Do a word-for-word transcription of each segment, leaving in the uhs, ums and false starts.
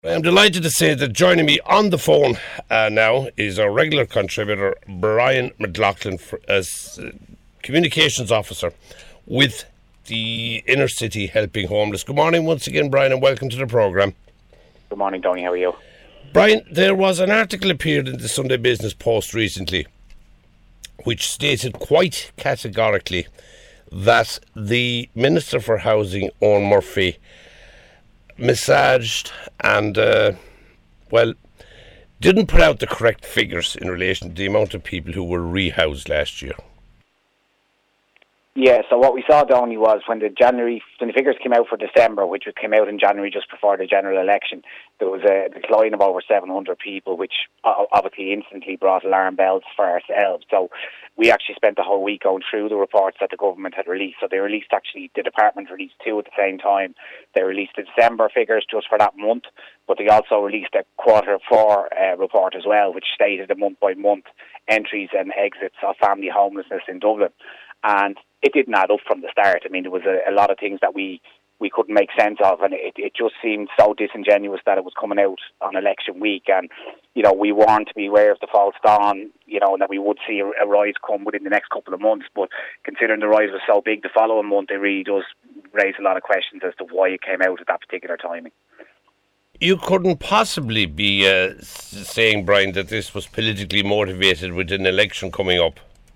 I'm delighted to say that joining me on the phone uh, now is our regular contributor, Brian McLaughlin, for, as uh, Communications Officer with the Inner City Helping Homeless. Good morning once again, Brian, and welcome to the programme. Good morning, Tony. How are you? Brian, there was an article appeared in the Sunday Business Post recently which stated quite categorically that the Minister for Housing, Eoin Murphy, massaged and, uh, well, didn't put out the correct figures in relation to the amount of people who were rehoused last year. Yeah, so what we saw, Donny, was when the January, when the figures came out for December, which came out in January just before the general election, there was a decline of over seven hundred people, which obviously instantly brought alarm bells for ourselves. So we actually spent the whole week going through the reports that the government had released. So they released, actually, the department released two at the same time. They released the December figures just for that month, but they also released a quarter four uh, report as well, which stated the month-by-month entries and exits of family homelessness in Dublin. And it didn't add up from the start. I mean, there was a, a lot of things that we, we couldn't make sense of, and it, it just seemed so disingenuous that it was coming out on election week. And, you know, we warned to be aware of the false dawn, you know, and that we would see a, a rise come within the next couple of months. But considering the rise was so big the following month, it really does raise a lot of questions as to why it came out at that particular timing. You couldn't possibly be uh, saying, Brian, that this was politically motivated with an election coming up.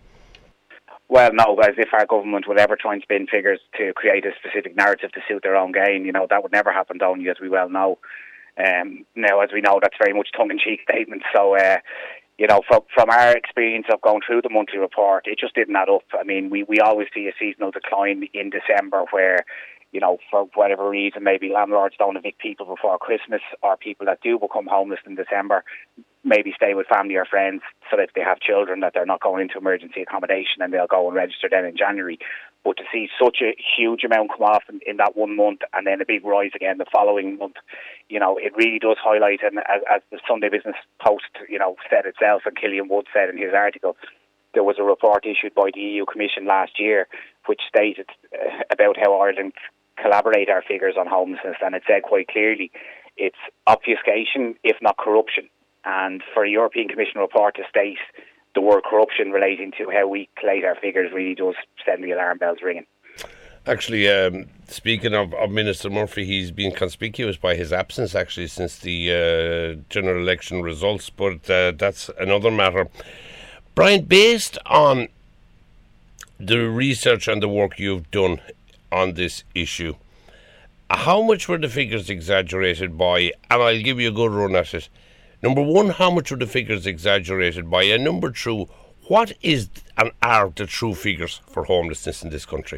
Well, no, as if our government would ever try and spin figures to create a specific narrative to suit their own gain. You know, that would never happen, Donny, as we well know. Um, now, as we know, that's very much tongue-in-cheek statement. So, uh, you know, from, from our experience of going through the monthly report, it just didn't add up. I mean, we, we always see a seasonal decline in December where, you know, for whatever reason, maybe landlords don't evict people before Christmas, or people that do become homeless in December maybe stay with family or friends, so that if they have children that they're not going into emergency accommodation and they'll go and register then in January. But to see such a huge amount come off in, in that one month and then a big rise again the following month, you know, it really does highlight, and as, as the Sunday Business Post, you know, said itself, and Killian Wood said in his article, there was a report issued by the E U Commission last year which stated uh, about how Ireland collaborate our figures on homelessness, and it said quite clearly it's obfuscation, if not corruption. And for a European Commission report to state the word corruption relating to how we collate our figures really does send the alarm bells ringing. Actually, um, speaking of, of Minister Murphy, he's been conspicuous by his absence, actually, since the uh, general election results, but uh, that's another matter. Brian, based on the research and the work you've done on this issue, how much were the figures exaggerated by? And I'll give you a good run at it. Number one, how much were the figures exaggerated by? And number two, what is and are the true figures for homelessness in this country?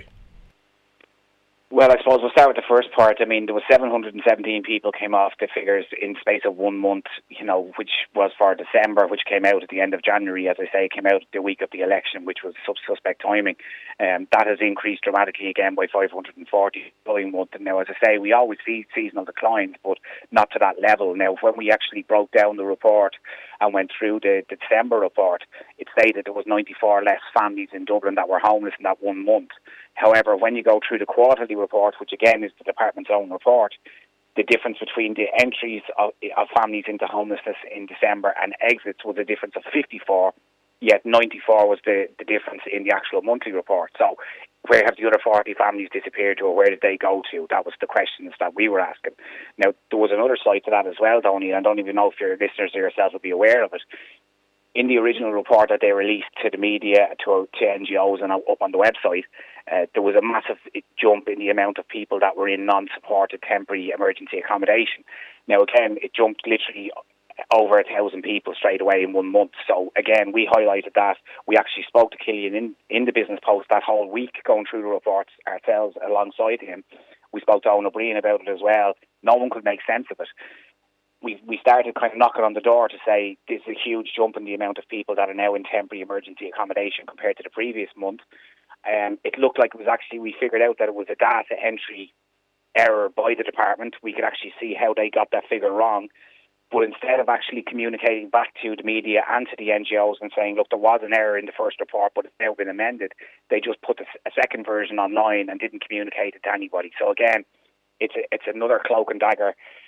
Well, I suppose we'll start with the first part. I mean, there was seven hundred seventeen people came off the figures in the space of one month, you know, which was for December, which came out at the end of January. As I say, came out the week of the election, which was suspect timing. Um, that has increased dramatically again by five hundred forty the following month. And now, as I say, we always see seasonal declines, but not to that level. Now, when we actually broke down the report and went through the, the December report, it stated there was ninety-four less families in Dublin that were homeless in that one month. However, when you go through the quarterly report, which again is the department's own report, the difference between the entries of, of families into homelessness in December and exits was a difference of fifty-four, yet ninety-four was the, the difference in the actual monthly report. So where have the other forty families disappeared to, or where did they go to? That was the questions that we were asking. Now, there was another side to that as well, Tony, and I don't even know if your listeners or yourself will be aware of it. In the original report that they released to the media, to, to N G Os and up on the website, uh, there was a massive jump in the amount of people that were in non-supported temporary emergency accommodation. Now, again, it jumped literally over a thousand people straight away in one month. So, again, we highlighted that. We actually spoke to Killian in, in the Business Post that whole week, going through the reports ourselves alongside him. We spoke to Owen O'Brien about it as well. No one could make sense of it. We we started kind of knocking on the door to say there's a huge jump in the amount of people that are now in temporary emergency accommodation compared to the previous month. Um, it looked like it was actually, we figured out that it was a data entry error by the department. We could actually see how they got that figure wrong. But instead of actually communicating back to the media and to the N G Os and saying, look, there was an error in the first report, but it's now been amended, they just put a second version online and didn't communicate it to anybody. So again, it's a, it's another cloak and dagger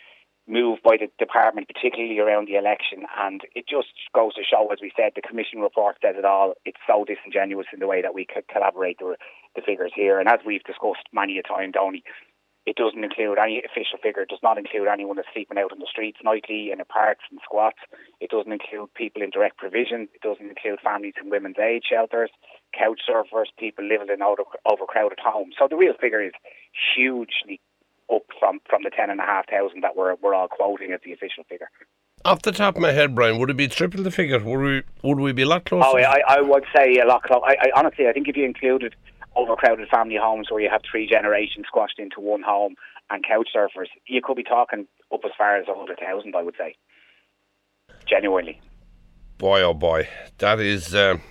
move by the department, particularly around the election, and it just goes to show, as we said, the commission report says it all. It's so disingenuous in the way that we could collaborate the, the figures here, and as we've discussed many a time, Donny, it doesn't include any official figure. It does not include anyone that's sleeping out on the streets nightly, in the parks and squats. It doesn't include people in direct provision. It doesn't include families in women's aid shelters, couch surfers, people living in over, overcrowded homes. So the real figure is hugely up from, from the ten and a half thousand that we're we're all quoting as the official figure. Off the top of my head, Brian, would it be triple the figure? Would we would we be a lot closer? Oh, I, I would say a lot closer. I, I honestly, I think if you included overcrowded family homes where you have three generations squashed into one home and couch surfers, you could be talking up as far as a hundred thousand. I would say, genuinely. Boy, oh boy, that is um,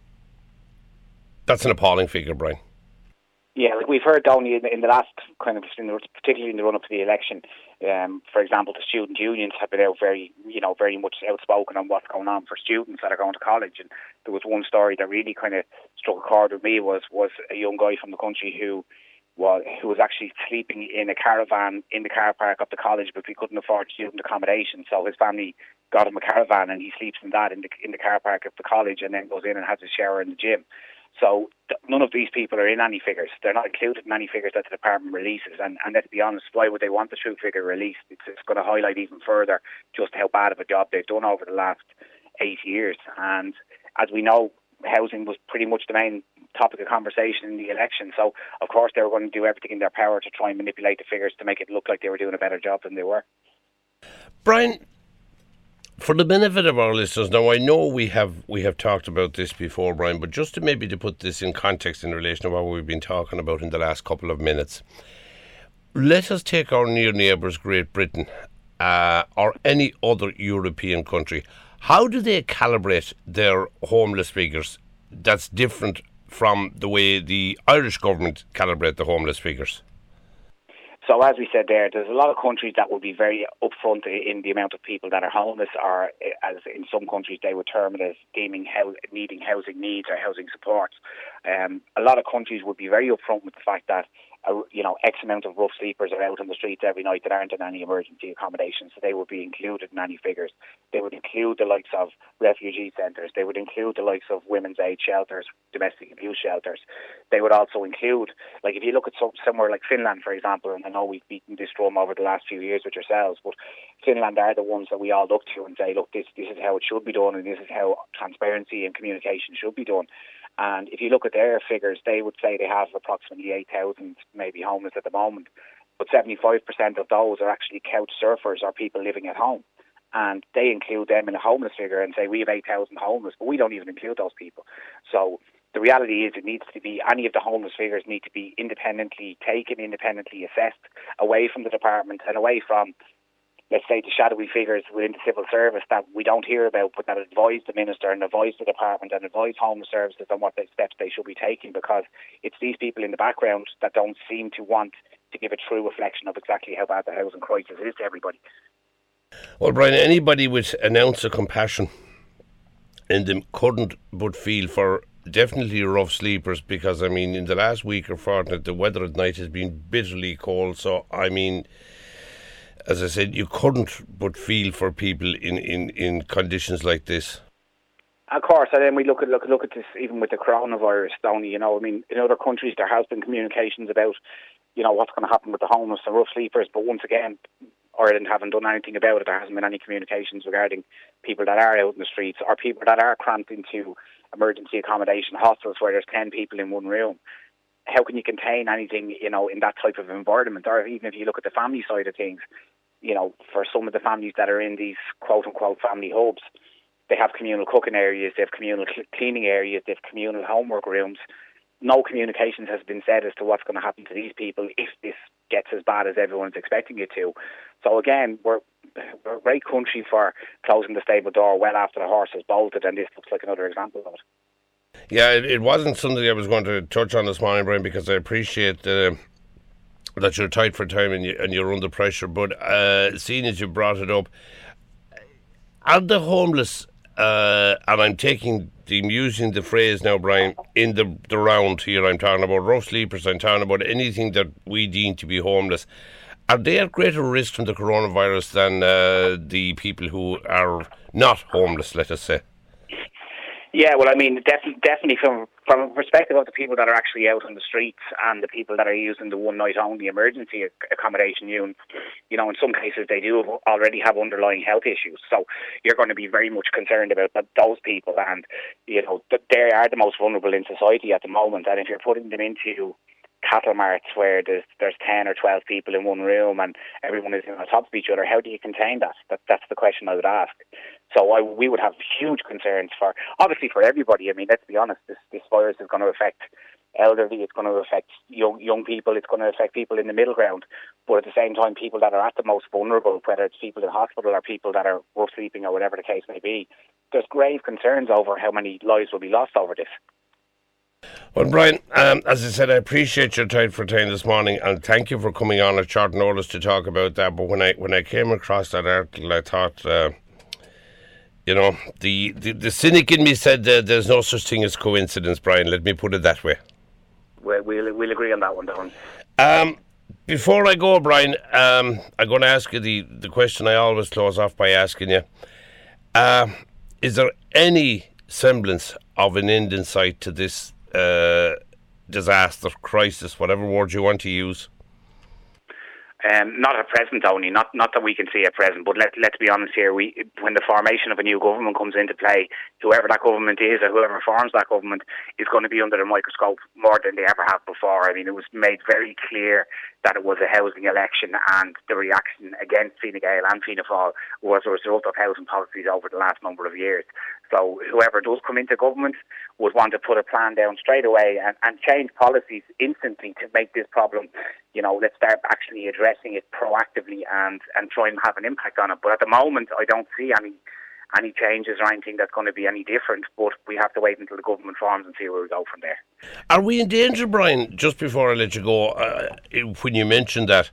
that's an appalling figure, Brian. Yeah, like we've heard, Donny, in, in the last kind of, in the, particularly in the run-up to the election, um, for example, the student unions have been out very, you know, very much outspoken on what's going on for students that are going to college. And there was one story that really kind of struck a chord with me was was a young guy from the country who was who was actually sleeping in a caravan in the car park of the college because he couldn't afford student accommodation. So his family got him a caravan and he sleeps in that in the in the car park of the college and then goes in and has a shower in the gym. So th- none of these people are in any figures. They're not included in any figures that the department releases. And, and let's be honest, why would they want the true figure released? It's, it's going to highlight even further just how bad of a job they've done over the last eight years. And as we know, housing was pretty much the main topic of conversation in the election. So, of course, they were going to do everything in their power to try and manipulate the figures to make it look like they were doing a better job than they were. Brian, for the benefit of our listeners, now I know we have we have talked about this before, Brian, but just to maybe to put this in context in relation to what we've been talking about in the last couple of minutes, let us take our near neighbours, Great Britain, uh, or any other European country. How do they calibrate their homeless figures that's different from the way the Irish government calibrate the homeless figures? So as we said there, there's a lot of countries that will be very upfront in the amount of people that are homeless, or as in some countries they would term it as deeming house, needing housing needs or housing support. Um, a lot of countries would be very upfront with the fact that uh, you know, X amount of rough sleepers are out on the streets every night that aren't in any emergency accommodation, so they would be included in any figures. They would include the likes of refugee centres. They would include the likes of women's aid shelters, domestic abuse shelters. They would also include, like if you look at some, somewhere like Finland, for example, and I know we've beaten this drum over the last few years with yourselves, but Finland are the ones that we all look to and say, look, this, this is how it should be done and this is how transparency and communication should be done. And if you look at their figures, they would say they have approximately eight thousand maybe homeless at the moment. But seventy-five percent of those are actually couch surfers or people living at home. And they include them in a homeless figure and say we have eight thousand homeless, but we don't even include those people. So the reality is it needs to be, any of the homeless figures need to be independently taken, independently assessed, away from the department and away from, let's say, the shadowy figures within the civil service that we don't hear about, but that advise the minister and advise the department and advise homeless services on what the steps they should be taking, because it's these people in the background that don't seem to want to give a true reflection of exactly how bad the housing crisis is to everybody. Well, Brian, anybody with an ounce of compassion in them couldn't but feel for definitely rough sleepers, because, I mean, in the last week or fortnight, the weather at night has been bitterly cold, so, I mean, as I said, you couldn't but feel for people in, in, in conditions like this. Of course, and then we look at look look at this even with the coronavirus, Donny. You know, I mean, in other countries there has been communications about, you know, what's going to happen with the homeless and rough sleepers, but once again, Ireland haven't done anything about it. There hasn't been any communications regarding people that are out in the streets or people that are cramped into emergency accommodation hostels where there's ten people in one room. How can you contain anything, you know, in that type of environment? Or even if you look at the family side of things, you know, for some of the families that are in these quote-unquote family hubs, they have communal cooking areas, they have communal cl- cleaning areas, they have communal homework rooms. No communications has been said as to what's going to happen to these people if this gets as bad as everyone's expecting it to. So again, we're, we're a great country for closing the stable door well after the horse has bolted, and this looks like another example of it. Yeah, it, it wasn't something I was going to touch on this morning, Brian, because I appreciate uh, that you're tight for time and, you, and you're under pressure. But uh, seeing as you brought it up, are the homeless, uh, and I'm taking, I'm using the phrase now, Brian, in the, the round here, I'm talking about rough sleepers, I'm talking about anything that we deem to be homeless, are they at greater risk from the coronavirus than uh, the people who are not homeless, let us say? Yeah, well, I mean, definitely, definitely from from a perspective of the people that are actually out on the streets and the people that are using the one night only emergency accommodation units, you know, in some cases they do already have underlying health issues. So you're going to be very much concerned about that, those people, and you know, they are the most vulnerable in society at the moment. And if you're putting them into cattle marts where there's there's ten or twelve people in one room and everyone is on top of each other, how do you contain that? That that's the question I would ask. So I, we would have huge concerns for, obviously for everybody. I mean, let's be honest, this this virus is going to affect elderly, it's going to affect young young people, it's going to affect people in the middle ground. But at the same time, people that are at the most vulnerable, whether it's people in hospital or people that are rough sleeping or whatever the case may be, there's grave concerns over how many lives will be lost over this. Well, Brian, um, as I said, I appreciate your time for time this morning, and thank you for coming on at short notice to talk about that. But when I when I came across that article, I thought, uh, you know, the, the, the cynic in me said uh, there's no such thing as coincidence, Brian. Let me put it that way. We'll, we'll, we'll agree on that one, Don. Um, before I go, Brian, um, I'm going to ask you the, the question I always close off by asking you. Uh, is there any semblance of an end in sight to this Uh, disaster, crisis, whatever word you want to use? Um, not at present, only not not that we can see at present. But let let's be honest here. We when the formation of a new government comes into play, whoever that government is or whoever forms that government is going to be under the microscope more than they ever have before. I mean, it was made very clear that it was a housing election, and the reaction against Fine Gael and Fianna Fáil was a result of housing policies over the last number of years. So whoever does come into government would want to put a plan down straight away and, and change policies instantly to make this problem, you know, let's start actually addressing it proactively and, and try and have an impact on it. But at the moment, I don't see any any changes or anything that's going to be any different, but we have to wait until the government forms and see where we go from there. Are we in danger, Brian, just before I let you go, uh, when you mentioned that,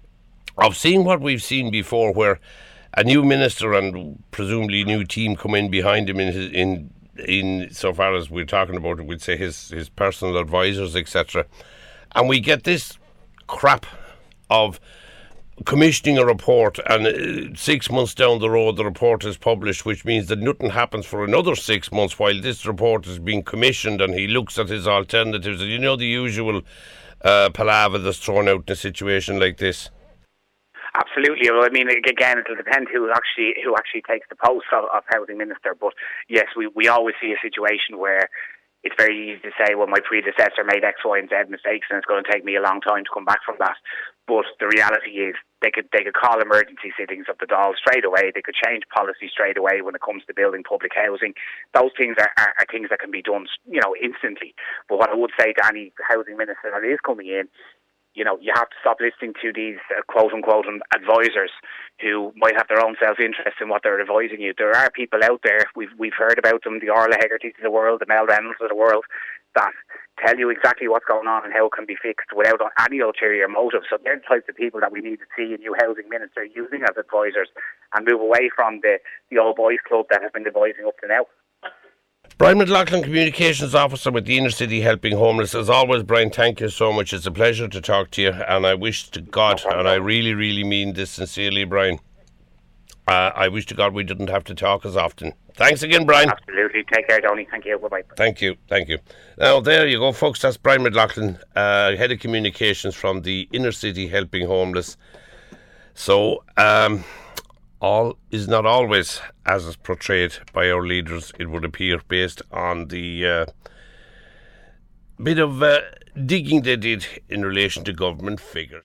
of seeing what we've seen before, where a new minister and presumably a new team come in behind him in his, in in so far as we're talking about it, we'd say his, his personal advisors, et cetera, and we get this crap of commissioning a report, and uh, six months down the road the report is published, which means that nothing happens for another six months while this report is being commissioned, and he looks at his alternatives, and you know the usual uh, palaver that's thrown out in a situation like this. Absolutely. Well, I mean, again, it'll depend who actually who actually takes the post of, of housing minister. But yes, we, we always see a situation where it's very easy to say, well, my predecessor made X, Y, and Z mistakes, and it's going to take me a long time to come back from that. But the reality is, they could they could call emergency sittings of the Dáil straight away. They could change policy straight away when it comes to building public housing. Those things are, are, are things that can be done, you know, instantly. But what I would say to any housing minister that is coming in, you know, you have to stop listening to these uh, quote-unquote advisors who might have their own self-interest in what they're advising you. There are people out there, we've we've heard about them, the Orla Hegartys of the world, the Mel Reynolds of the world, that tell you exactly what's going on and how it can be fixed without any ulterior motive. So they're the types of people that we need to see a new housing minister using as advisors and move away from the, the old boys club that have been advising up to now. Brian McLaughlin, Communications Officer with the Inner City Helping Homeless. As always, Brian, thank you so much. It's a pleasure to talk to you, and I wish to God, no and I really, really mean this sincerely, Brian, uh, I wish to God we didn't have to talk as often. Thanks again, Brian. Absolutely. Take care, Tony. Thank you. Bye-bye. Thank you. Thank you. Now, there you go, folks. That's Brian McLaughlin, uh, Head of Communications from the Inner City Helping Homeless. So, um... all is not always as is portrayed by our leaders, it would appear, based on the uh, bit of uh, digging they did in relation to government figures.